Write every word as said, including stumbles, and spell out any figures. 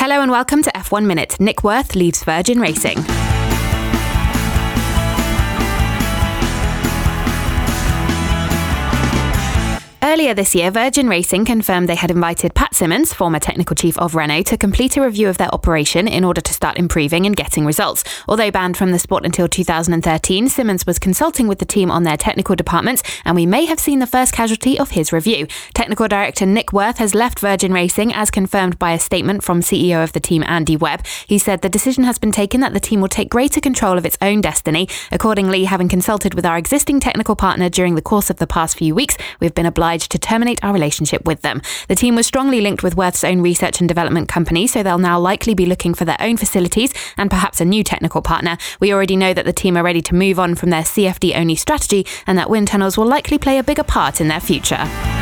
Hello and welcome to F one Minute. Nick Wirth leaves Virgin Racing. Earlier this year, Virgin Racing confirmed they had invited Pat Symonds, former technical chief of Renault, to complete a review of their operation in order to start improving and getting results. Although banned from the sport until two thousand thirteen, Symonds was consulting with the team on their technical departments, and we may have seen the first casualty of his review. Technical director Nick Wirth has left Virgin Racing, as confirmed by a statement from C E O of the team Andy Webb. He said the decision has been taken that the team will take greater control of its own destiny. Accordingly, having consulted with our existing technical partner during the course of the past few weeks, we've been obliged to terminate our relationship with them. The team was strongly linked with Wirth's own research and development company, so they'll now likely be looking for their own facilities and perhaps a new technical partner. We already know that the team are ready to move on from their C F D-only strategy and that wind tunnels will likely play a bigger part in their future.